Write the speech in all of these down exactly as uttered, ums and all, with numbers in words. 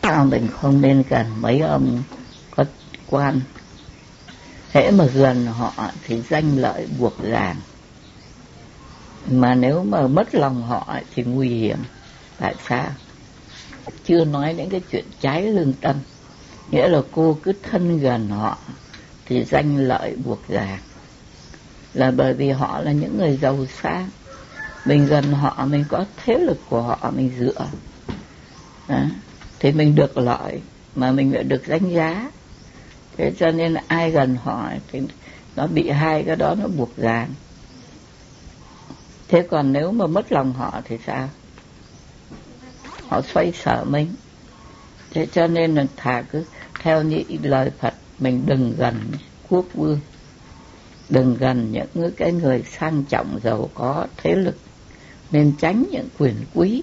sao mình không nên gần mấy ông có quan. Hễ mà gần họ thì danh lợi buộc ràng, mà nếu mà mất lòng họ thì nguy hiểm. Tại sao? Chưa nói đến cái chuyện trái lương tâm, nghĩa là cô cứ thân gần họ thì danh lợi buộc ràng, là bởi vì họ là những người giàu sang, mình gần họ, mình có thế lực của họ mình dựa. Đó. Thì mình được lợi mà mình lại được danh giá. Thế cho nên là ai gần họ thì nó bị hai cái đó nó buộc ràng. Thế còn nếu mà mất lòng họ thì sao? Họ xoay sở mình. Thế cho nên là thà cứ theo như lời Phật, mình đừng gần quốc vương, đừng gần những cái người sang trọng giàu có thế lực, nên tránh những quyền quý.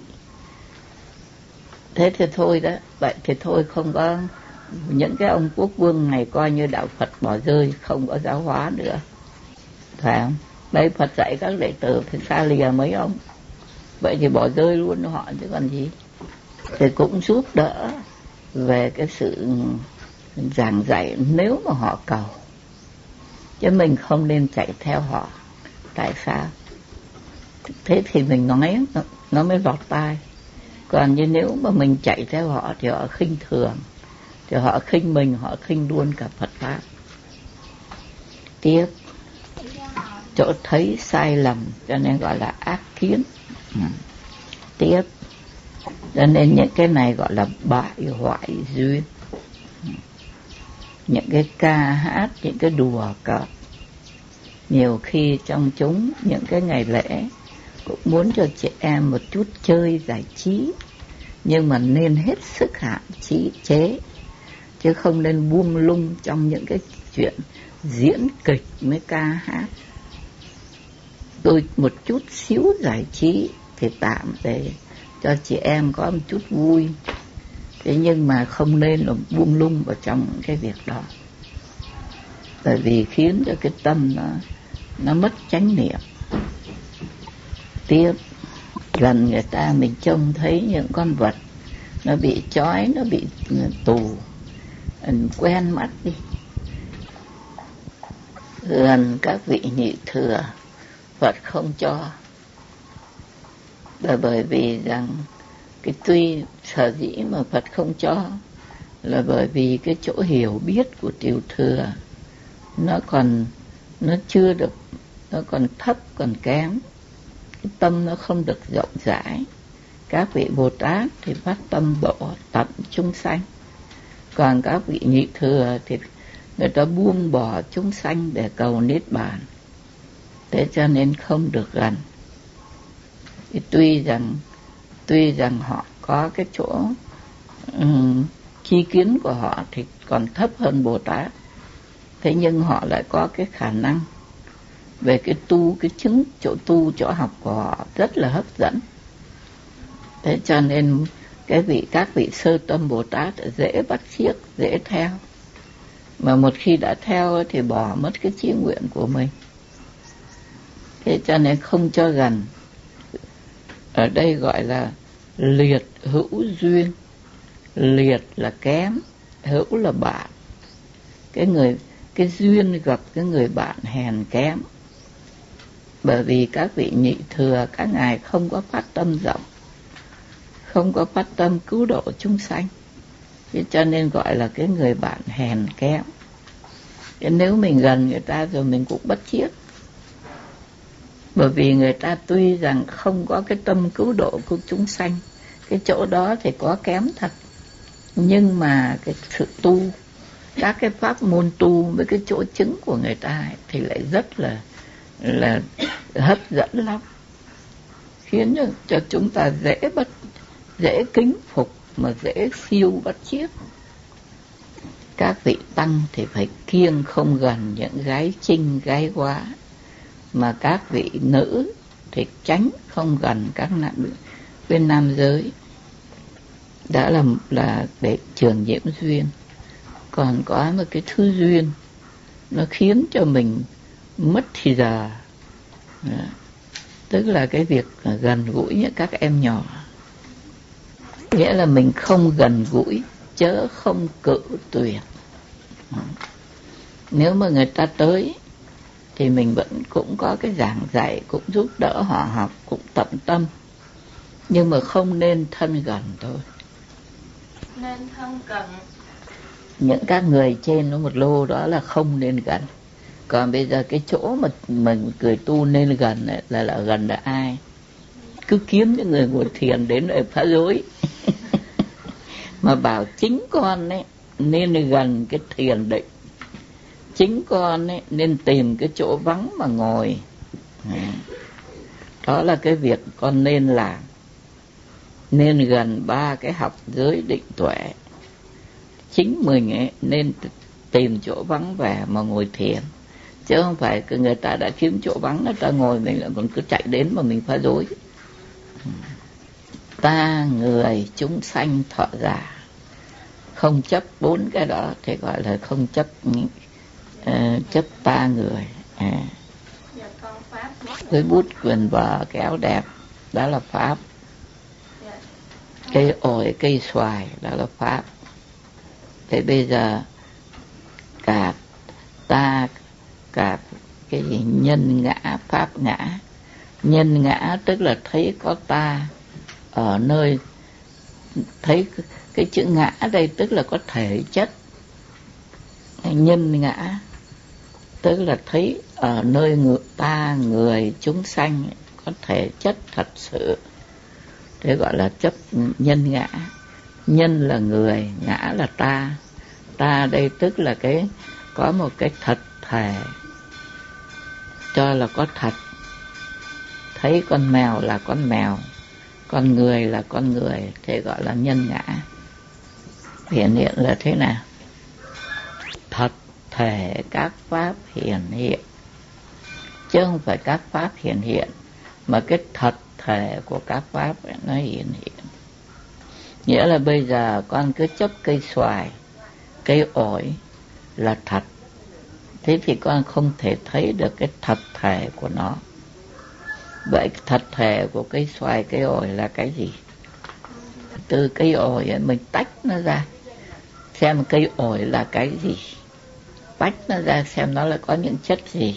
Thế thì thôi đó, vậy thì thôi, không có những cái ông quốc vương này coi như đạo Phật bỏ rơi, không có giáo hóa nữa, phải không? Đây Phật dạy các đệ tử thì xa lìa mấy ông, vậy thì bỏ rơi luôn họ chứ còn gì. Thì cũng giúp đỡ về cái sự giảng dạy nếu mà họ cầu, chứ mình không nên chạy theo họ. Tại sao? Thế thì mình nói nó, nó mới lọt tai. Còn như nếu mà mình chạy theo họ thì họ khinh thường, thì họ khinh mình, họ khinh luôn cả Phật Pháp. Tiếp, chỗ thấy sai lầm cho nên gọi là ác kiến. Ừ. Tiếp, cho nên những cái này gọi là bại hoại duyên. Những cái ca hát, những cái đùa cợt, nhiều khi trong chúng những cái ngày lễ cũng muốn cho chị em một chút chơi giải trí, nhưng mà nên hết sức hạn chế, chứ không nên buông lung trong những cái chuyện diễn kịch với ca hát. Tôi một chút xíu giải trí thì tạm để cho chị em có một chút vui, thế nhưng mà không nên là buông lung vào trong cái việc đó, bởi vì khiến cho cái tâm nó nó mất chánh niệm. Tiếp, gần người ta mình trông thấy những con vật nó bị trói, nó bị tù, quen mắt đi. Gần các vị nhị thừa, Phật không cho, là bởi vì rằng cái tuy sở dĩ mà Phật không cho là bởi vì cái chỗ hiểu biết của tiểu thừa nó còn nó chưa được, nó còn thấp, còn kém, cái tâm nó không được rộng rãi. Các vị Bồ Tát thì phát tâm độ tận chúng sanh, còn các vị nhị thừa thì người ta buông bỏ chúng sanh để cầu niết bàn, thế cho nên không được gần. Thì tuy rằng tuy rằng họ có cái chỗ um, chi kiến của họ thì còn thấp hơn Bồ Tát, thế nhưng họ lại có cái khả năng về cái tu, cái chứng, chỗ tu, chỗ học của họ rất là hấp dẫn. Thế cho nên cái vị các vị sơ tâm Bồ Tát dễ bắt chước, dễ theo, mà một khi đã theo thì bỏ mất cái chí nguyện của mình. Thế cho nên không cho gần. Ở đây gọi là liệt hữu duyên. Liệt là kém, hữu là bạn. Cái người cái duyên gặp cái người bạn hèn kém. Bởi vì các vị nhị thừa các ngài không có phát tâm rộng, không có phát tâm cứu độ chúng sanh, thế cho nên gọi là cái người bạn hèn kém. Thế nếu mình gần người ta rồi mình cũng bất chiết, bởi vì người ta tuy rằng không có cái tâm cứu độ của chúng sanh, cái chỗ đó thì có kém thật, nhưng mà cái sự tu, các cái pháp môn tu với cái chỗ chứng của người ta ấy, thì lại rất là là hấp dẫn lắm, khiến cho, cho chúng ta dễ bất dễ kính phục mà dễ siêu bắt chiết. Các vị tăng thì phải kiêng không gần những gái trinh gái quá, mà các vị nữ thì tránh không gần các nam bên nam giới, đã là là để trường nhiễm duyên. Còn có một cái thứ duyên nó khiến cho mình mất thì giờ, đó. Tức là cái việc gần gũi với các em nhỏ, nghĩa là mình không gần gũi chớ không cự tuyệt. Nếu mà người ta tới thì mình vẫn cũng có cái giảng dạy, cũng giúp đỡ họ học, cũng tận tâm, nhưng mà không nên thân gần thôi. Nên thân cận. Những các người trên nó một lô đó là không nên gần. Còn bây giờ cái chỗ mà mình cười tu nên gần ấy, là là gần là ai? Cứ kiếm những người ngồi thiền đến để phá rối. Mà bảo chính con ấy nên gần cái thiền định, chính con ấy nên tìm cái chỗ vắng mà ngồi. Đó là cái việc con nên làm. Nên gần ba cái học giới định tuệ. Chính mình ấy nên tìm chỗ vắng vẻ mà ngồi thiền, chứ không phải người ta đã kiếm chỗ vắng người ta ngồi mình lại còn cứ chạy đến mà mình phá rối. Ta người chúng sanh thọ giả, không chấp bốn cái đó thì gọi là không chấp uh, chấp ta người. À. Với bút quyền vở kéo đẹp, đó là pháp. Cây ổi cây xoài, đó là pháp. Thế bây giờ cả ta, cả cái gì nhân ngã, pháp ngã. Nhân ngã tức là thấy có ta ở nơi, thấy cái chữ ngã đây tức là có thể chất. Nhân ngã tức là thấy ở nơi người ta, người, chúng sanh có thể chất thật sự. Thế gọi là chấp nhân ngã. Nhân là người, ngã là ta. Ta đây tức là cái có một cái thật thể, cho là có thật. Thấy con mèo là con mèo, con người là con người, thế gọi là nhân ngã. Hiện hiện là thế nào? Thật thể các pháp hiện hiện, chứ không phải các pháp hiện hiện, mà cái thật thể của các pháp nó hiện hiện. Nghĩa là bây giờ con cứ chấp cây xoài, cây ổi là thật, thế thì con không thể thấy được cái thật thể của nó. Vậy thật thể của cây xoài, cây ổi là cái gì? Từ cây ổi ấy mình tách nó ra, xem cây ổi là cái gì, tách nó ra xem nó là có những chất gì.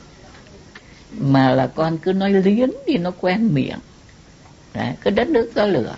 Mà là con cứ nói liến thì nó quen miệng. Đấy, cứ đất nước gió lửa.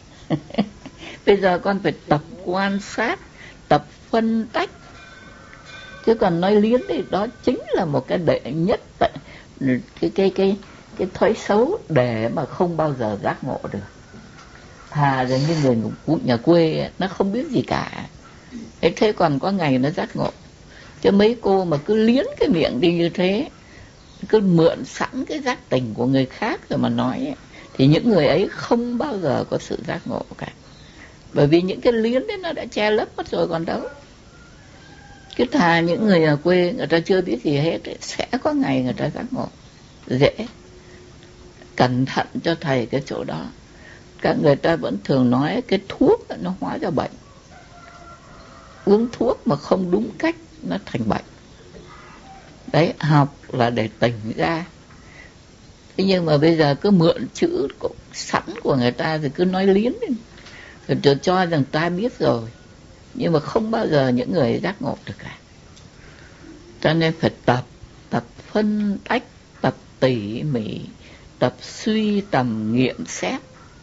Bây giờ con phải tập quan sát, tập phân tách. Chứ còn nói liến thì đó chính là một cái đệ nhất, cái cái cái cái thói xấu để mà không bao giờ giác ngộ được. Thà rằng như người nhà quê nó không biết gì cả, thế còn có ngày nó giác ngộ. Chứ mấy cô mà cứ liến cái miệng đi như thế, cứ mượn sẵn cái giác tình của người khác rồi mà nói, thì những người ấy không bao giờ có sự giác ngộ cả. Bởi vì những cái liến đấy nó đã che lấp mất rồi còn đâu. Cứ thà những người ở quê người ta chưa biết gì hết ấy, sẽ có ngày người ta giác ngộ dễ. Cẩn thận cho thầy cái chỗ đó. Các người ta vẫn thường nói cái thuốc nó hóa ra bệnh. Uống thuốc mà không đúng cách nó thành bệnh. Đấy, học là để tỉnh ra. Thế nhưng mà bây giờ cứ mượn chữ sẵn của người ta rồi cứ nói liến đi, rồi cho rằng ta biết rồi, nhưng mà không bao giờ những người giác ngộ được cả. Cho nên phải tập, tập phân tách, tập tỉ mỉ, tập suy tầm nghiệm xét.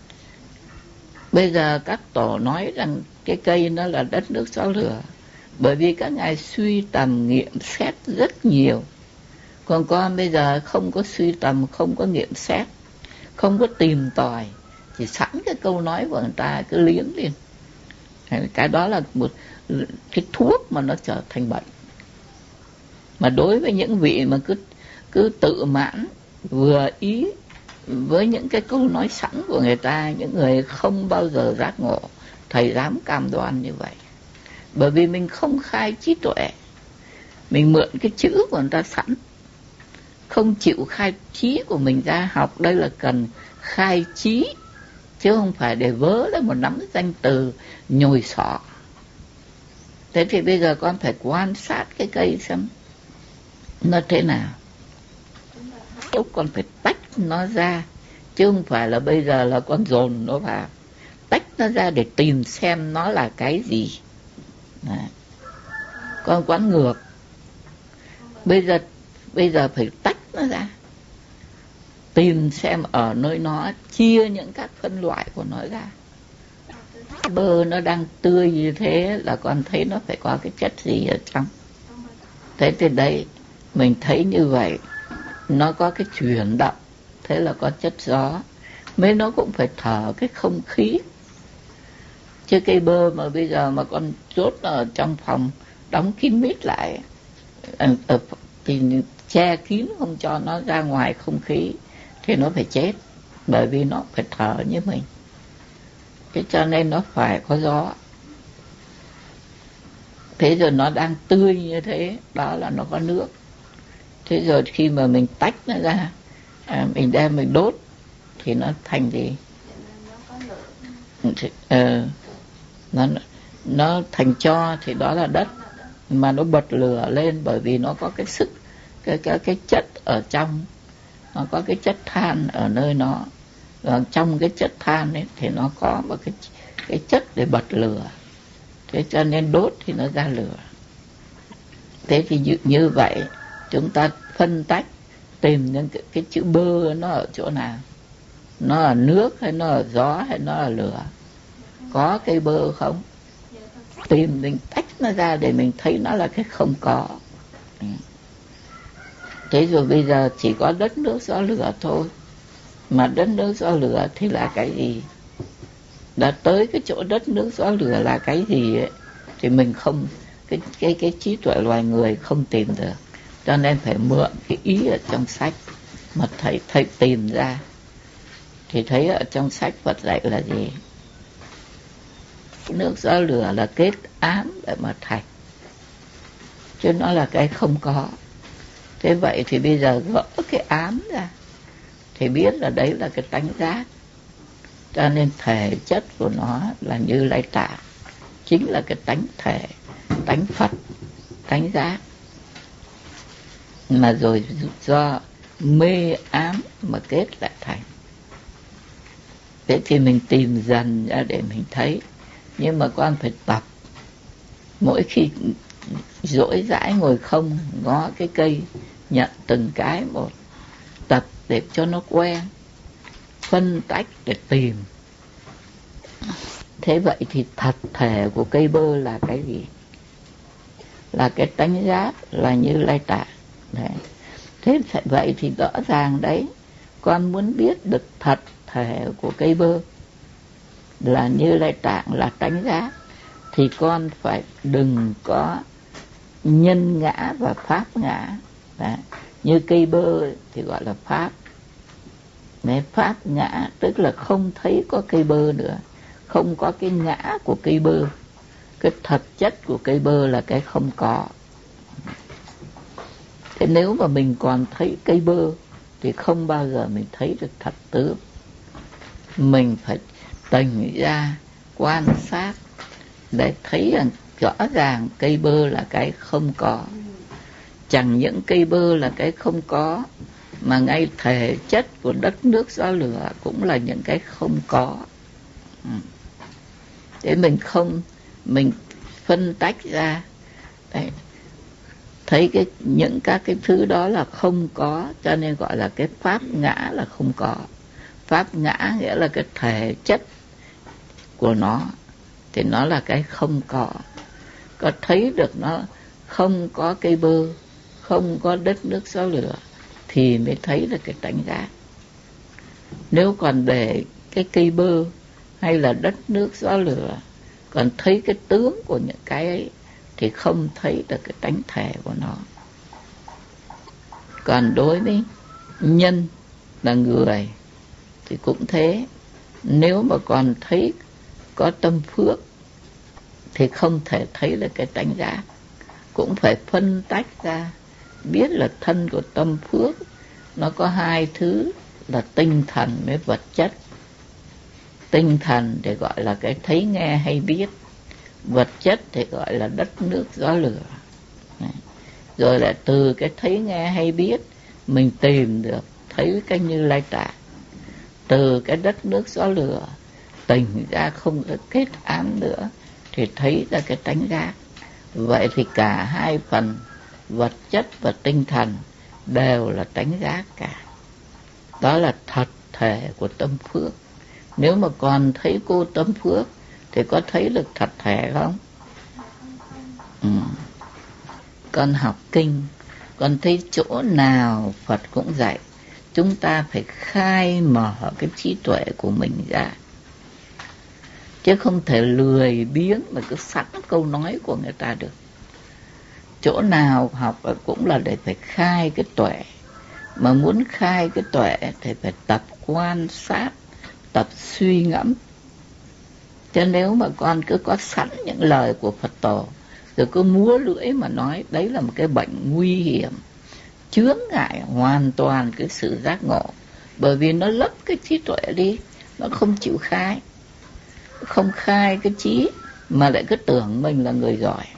Bây giờ các tổ nói rằng cái cây nó là đất nước gió lửa, bởi vì các ngài suy tầm nghiệm xét rất nhiều. Còn con bây giờ không có suy tầm, không có nghiệm xét, không có tìm tòi, chỉ sẵn cái câu nói của người ta cứ liến lên. Cái đó là một cái thuốc mà nó trở thành bệnh. Mà đối với những vị mà cứ cứ tự mãn, vừa ý với những cái câu nói sẵn của người ta, những người không bao giờ giác ngộ, thầy dám cam đoan như vậy. Bởi vì mình không khai trí tuệ, mình mượn cái chữ của người ta sẵn, không chịu khai trí của mình ra. Học đây là cần khai trí, chứ không phải để vớ lấy một nắm danh từ nhồi sọ. Thế thì bây giờ con phải quan sát cái cây xem nó thế nào. Lúc con phải tách nó ra, chứ không phải là bây giờ là con dồn nó vào. tách nó ra để tìm xem nó là cái gì. Đấy. Con quán ngược. Bây giờ bây giờ phải tách nó ra, tìm xem ở nơi nó, chia những các phân loại của nó ra. Bơ nó đang tươi như thế là con thấy nó phải có cái chất gì ở trong. Thế thì đấy, mình thấy như vậy, nó có cái chuyển động, thế là có chất gió. Mấy nó cũng phải thở cái không khí. Chứ cây bơ mà bây giờ mà con chốt nó ở trong phòng, đóng kín mít lại, ở, ở, thì che kín không cho nó ra ngoài không khí, thì nó phải chết, bởi vì nó phải thở như mình. Thế cho nên nó phải có gió. Thế rồi nó đang tươi như thế, đó là nó có nước. Thế rồi khi mà mình tách nó ra, à, mình đem mình đốt, thì nó thành gì? Ờ, nó, nó thành tro thì đó là đất. Mà nó bật lửa lên bởi vì nó có cái sức, cái, cái, cái chất ở trong. Nó có cái chất than ở nơi nó. Và trong cái chất than ấy thì nó có một cái, cái chất để bật lửa. Thế cho nên đốt thì nó ra lửa. Thế thì như, như vậy chúng ta phân tách, tìm những cái, cái chữ bơ nó ở chỗ nào. Nó ở nước hay nó ở gió hay nó ở lửa. Có cây bơ không? Tìm mình tách nó ra để mình thấy nó là cái không có. Thế rồi bây giờ chỉ có đất nước gió lửa thôi. Mà đất nước gió lửa thì là cái gì? Đã tới cái chỗ đất nước gió lửa là cái gì ấy, thì mình không, cái, cái, cái trí tuệ loài người không tìm được. Cho nên phải mượn cái ý ở trong sách mà thầy, thầy tìm ra. Thì thấy ở trong sách Phật dạy là gì? Nước gió lửa là kết ám để mà thành, chứ nó là cái không có. Thế vậy thì bây giờ gỡ cái ám ra thì biết là đấy là cái tánh giác. Cho nên thể chất của nó là Như Lai Tạng, chính là cái tánh thể, tánh Phật, tánh giác. Mà rồi do mê ám mà kết lại thành. Thế thì mình tìm dần ra để mình thấy. Nhưng mà con phải tập. Mỗi khi dỗi dãi ngồi không, ngó cái cây, nhận từng cái một, tập để cho nó quen, phân tách để tìm. Thế vậy thì thật thể của cây bơ là cái gì? Là cái tánh giác, là Như Lai Tạng. Đấy. Thế vậy thì rõ ràng đấy, con muốn biết được thật thể của cây bơ là Như Lai Tạng, là tánh giác, thì con phải đừng có nhân ngã và pháp ngã. Đấy. Như cây bơ thì gọi là pháp. Đấy, pháp ngã tức là không thấy có cây bơ nữa, không có cái ngã của cây bơ. Cái thật chất của cây bơ là cái không có. Thế nếu mà mình còn thấy cây bơ thì không bao giờ mình thấy được thật tướng. Mình phải tỉnh ra quan sát để thấy rằng rõ ràng cây bơ là cái không có. Chẳng những cây bơ là cái không có, mà ngay thể chất của đất nước gió lửa cũng là những cái không có. Thế mình không, mình phân tách ra, đấy, thấy cái những các cái thứ đó là không có, cho nên gọi là cái pháp ngã là không có. Pháp ngã nghĩa là cái thể chất của nó, thì nó là cái không có. Có thấy được nó không có cây bơ, không có đất nước gió lửa, thì mới thấy được cái tánh giác. Nếu còn để cái cây bơ hay là đất nước gió lửa, còn thấy cái tướng của những cái ấy, thì không thấy được cái tánh thể của nó. Còn đối với nhân là người thì cũng thế. Nếu mà còn thấy có tâm phước thì không thể thấy được cái tánh giác. Cũng phải phân tách ra, biết là thân của tâm phước nó có hai thứ là tinh thần với vật chất. Tinh thần thì gọi là cái thấy nghe hay biết, vật chất thì gọi là đất nước gió lửa. Rồi lại từ cái thấy nghe hay biết mình tìm được thấy cái Như Lai Tạng. Từ cái đất nước gió lửa tỉnh ra không có kết án nữa thì thấy ra cái tánh giác. Vậy thì cả hai phần vật chất và tinh thần đều là tánh giác cả. Đó là thật thể của tâm phước. Nếu mà còn thấy cô tâm phước thì có thấy được thật thể không? Ừ. Con học kinh, con thấy chỗ nào Phật cũng dạy chúng ta phải khai mở cái trí tuệ của mình ra, chứ không thể lười biếng mà cứ sẵn câu nói của người ta được. Chỗ nào học cũng là để phải khai cái tuệ. Mà muốn khai cái tuệ thì phải tập quan sát, tập suy ngẫm. Chứ nếu mà con cứ có sẵn những lời của Phật Tổ rồi cứ múa lưỡi mà nói, đấy là một cái bệnh nguy hiểm, chướng ngại hoàn toàn cái sự giác ngộ. Bởi vì nó lấp cái trí tuệ đi, nó không chịu khai, không khai cái trí mà lại cứ tưởng mình là người giỏi.